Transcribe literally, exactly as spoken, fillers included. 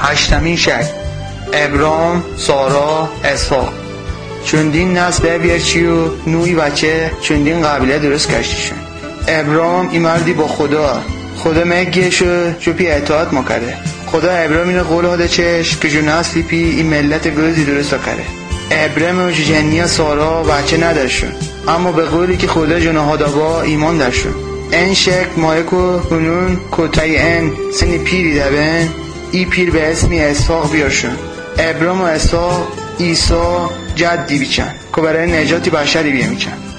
هشتمین شک ابرام، سارا، اسحاق. چندین نسل بیرچی و نوعی بچه چندین قبیله درست کشتیشون. ابرام این مردی با خدا خدا مگیشو جو پی اطاعت مکره. خدا ابرام اینو قول هاده چش که جو نسلی پی این ملت گروزی درست کره. ابرام و جنیا سارا بچه نداشون، اما به قولی که خدا جنها دابا ایمان داشون. این شک مایکو هنون کتای این سنی پیری دبن، ای پیر به اسمی اسحاق بیارشون. ابرام و اسحاق عیسی جدی بیچن که برای نجاتی بشری بیمیچن.